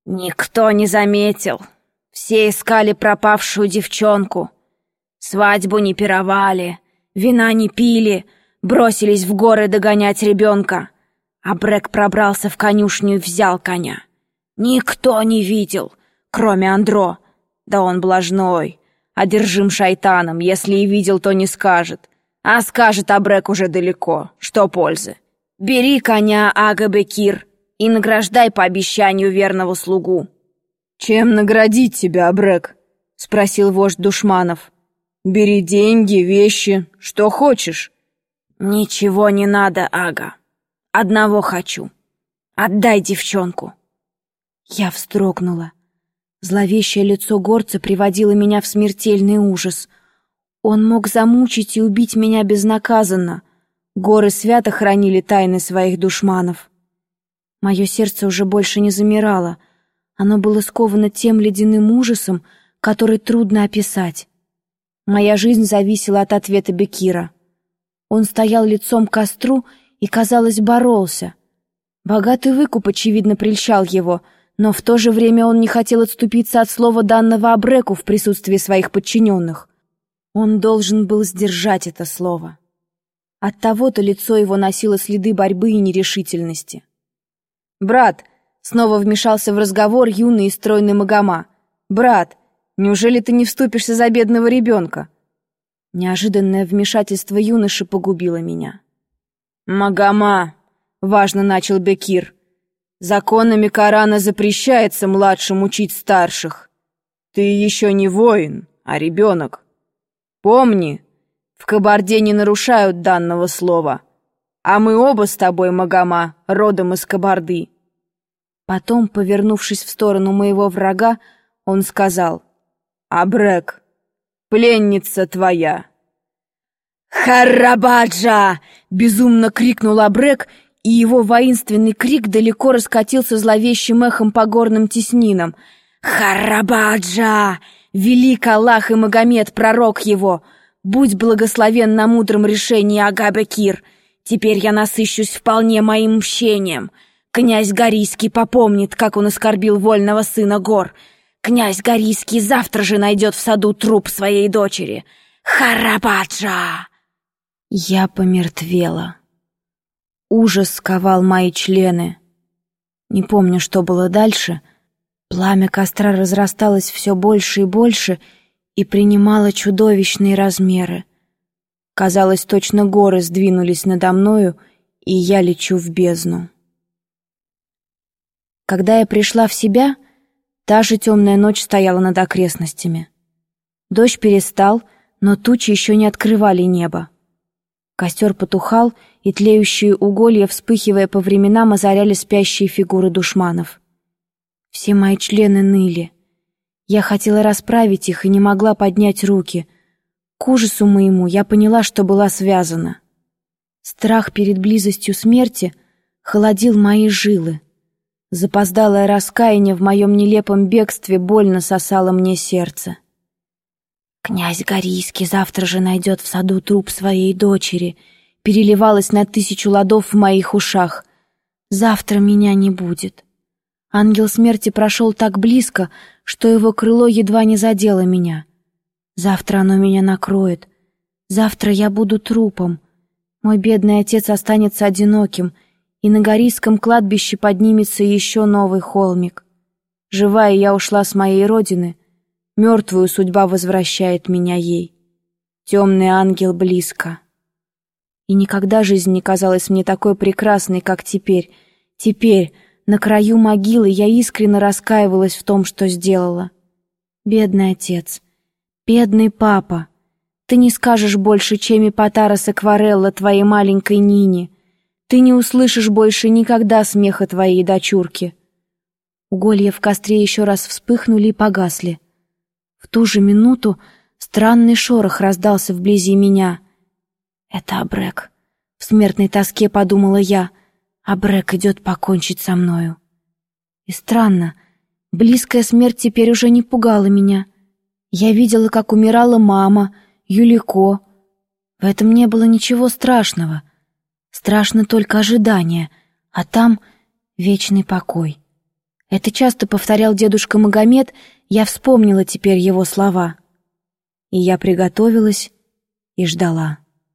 Никто не заметил. Все искали пропавшую девчонку. Свадьбу не пировали, вина не пили, бросились в горы догонять ребенка. А Брэк пробрался в конюшню и взял коня. Никто не видел, кроме Андро. Да он блажной, одержим шайтаном. Если и видел, то не скажет. А скажет, а Брэк уже далеко. Что пользы? Бери коня, Ага-Бекир, и награждай по обещанию верного слугу. «Чем наградить тебя, Брэк?» — спросил вождь душманов. «Бери деньги, вещи, что хочешь». «Ничего не надо, Ага. Одного хочу. Отдай девчонку». Я вздрогнула. Зловещее лицо горца приводило меня в смертельный ужас. Он мог замучить и убить меня безнаказанно. Горы свято хранили тайны своих душманов. Мое сердце уже больше не замирало. Оно было сковано тем ледяным ужасом, который трудно описать. Моя жизнь зависела от ответа Бекира. Он стоял лицом к костру и, казалось, боролся. Богатый выкуп, очевидно, прельщал его, но в то же время он не хотел отступиться от слова, данного Абреку в присутствии своих подчиненных. Он должен был сдержать это слово. Оттого-то лицо его носило следы борьбы и нерешительности. «Брат!» — снова вмешался в разговор юный и стройный Магома. «Брат, неужели ты не вступишься за бедного ребенка?» Неожиданное вмешательство юноши погубило меня. «Магома!» — важно начал Бекир. «Законами Корана запрещается младшим учить старших. Ты еще не воин, а ребенок. Помни, в Кабарде не нарушают данного слова. А мы оба с тобой, Магома, родом из Кабарды». Потом, повернувшись в сторону моего врага, он сказал: «Абрек, пленница твоя». «Харрабаджа!» — безумно крикнул Абрек, и его воинственный крик далеко раскатился зловещим эхом по горным теснинам. «Харрабаджа! Велик Аллах и Магомед, пророк его! Будь благословен на мудром решении, Ага-Бекир! Теперь я насыщусь вполне моим мщением. Князь Горийский попомнит, как он оскорбил вольного сына гор. Князь Горийский завтра же найдет в саду труп своей дочери. Харрабаджа!» Я помертвела. Ужас сковал мои члены. Не помню, что было дальше. Пламя костра разрасталось все больше и больше и принимало чудовищные размеры. Казалось, точно горы сдвинулись надо мною, и я лечу в бездну. Когда я пришла в себя, та же темная ночь стояла над окрестностями. Дождь перестал, но тучи еще не открывали небо. Костер потухал, и тлеющие уголья, вспыхивая по временам, озаряли спящие фигуры душманов. Все мои члены ныли. Я хотела расправить их и не могла поднять руки. К ужасу моему я поняла, что была связана. Страх перед близостью смерти холодил мои жилы. Запоздалое раскаяние в моем нелепом бегстве больно сосало мне сердце. «Князь Горийский завтра же найдет в саду труп своей дочери», переливалось на 1000 ладов в моих ушах. «Завтра меня не будет». Ангел смерти прошел так близко, что его крыло едва не задело меня. Завтра оно меня накроет. Завтра я буду трупом. Мой бедный отец останется одиноким, и на Горийском кладбище поднимется еще новый холмик. Живая я ушла с моей родины, мертвую судьба возвращает меня ей. Темный ангел близко. И никогда жизнь не казалась мне такой прекрасной, как теперь. Теперь, на краю могилы, я искренне раскаивалась в том, что сделала. Бедный отец, бедный папа, ты не скажешь больше Чеми Потара с акварелла твоей маленькой Нине. Ты не услышишь больше никогда смеха твоей дочурки. Уголья в костре еще раз вспыхнули и погасли. В ту же минуту странный шорох раздался вблизи меня. «Это Абрек», — в смертной тоске подумала я. «Абрек идет покончить со мною». И странно, близкая смерть теперь уже не пугала меня. Я видела, как умирала мама, Юлико. В этом не было ничего страшного. Страшно только ожидание, а там вечный покой. Это часто повторял дедушка Магомед, я вспомнила теперь его слова. И я приготовилась и ждала.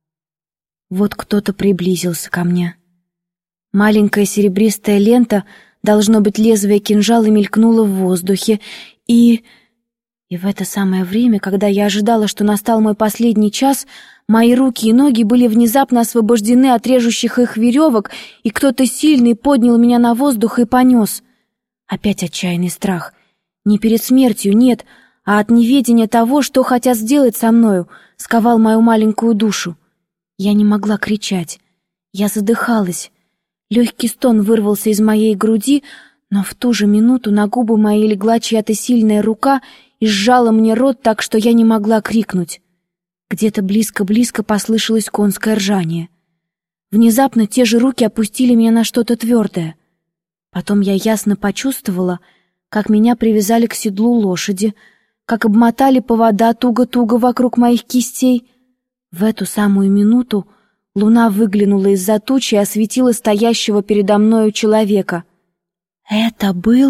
Вот кто-то приблизился ко мне. Маленькая серебристая лента, должно быть, лезвие кинжала мелькнуло в воздухе, и в это самое время, когда я ожидала, что настал мой последний час, мои руки и ноги были внезапно освобождены от режущих их веревок, и кто-то сильный поднял меня на воздух и понес. Опять отчаянный страх. Не перед смертью, нет, а от неведения того, что хотят сделать со мною, сковал мою маленькую душу. Я не могла кричать. Я задыхалась. Легкий стон вырвался из моей груди, но в ту же минуту на губы мои легла чья-то сильная рука и сжала мне рот так, что я не могла крикнуть. Где-то близко-близко послышалось конское ржание. Внезапно те же руки опустили меня на что-то твердое. Потом я ясно почувствовала, как меня привязали к седлу лошади, как обмотали повода туго-туго вокруг моих кистей. В эту самую минуту луна выглянула из-за тучи и осветила стоящего передо мною человека. Это был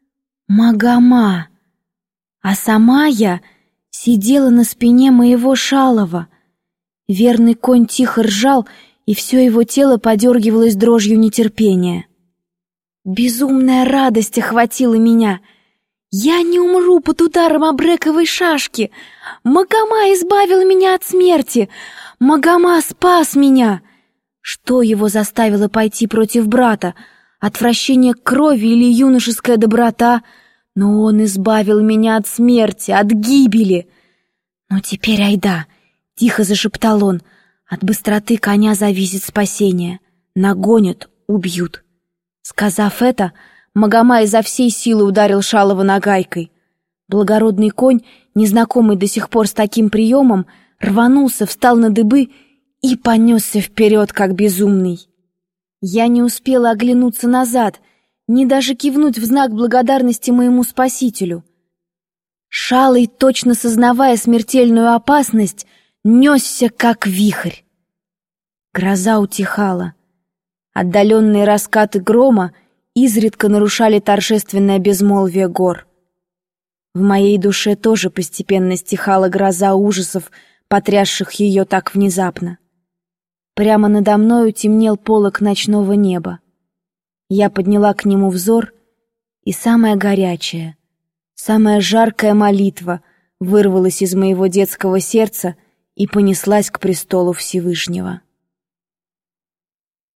Магома, а сама я сидела на спине моего Шалова. Верный конь тихо ржал, и все его тело подергивалось дрожью нетерпения. Безумная радость охватила меня. Я не умру под ударом абрековой шашки. Магома избавил меня от смерти. Магома спас меня. Что его заставило пойти против брата? Отвращение к крови или юношеская доброта? Но он избавил меня от смерти, от гибели. «Ну теперь айда», — тихо зашептал он, — «от быстроты коня зависит спасение. Нагонят, убьют». Сказав это, Магома изо всей силы ударил Шалова нагайкой. Благородный конь, незнакомый до сих пор с таким приемом, рванулся, встал на дыбы и понесся вперед, как безумный. Я не успела оглянуться назад, ни даже кивнуть в знак благодарности моему спасителю. Шалый, точно сознавая смертельную опасность, несся, как вихрь. Гроза утихала. Отдаленные раскаты грома изредка нарушали торжественное безмолвие гор. В моей душе тоже постепенно стихала гроза ужасов, потрясших ее так внезапно. Прямо надо мною темнел полог ночного неба. Я подняла к нему взор, и самая горячая, самая жаркая молитва вырвалась из моего детского сердца и понеслась к престолу Всевышнего.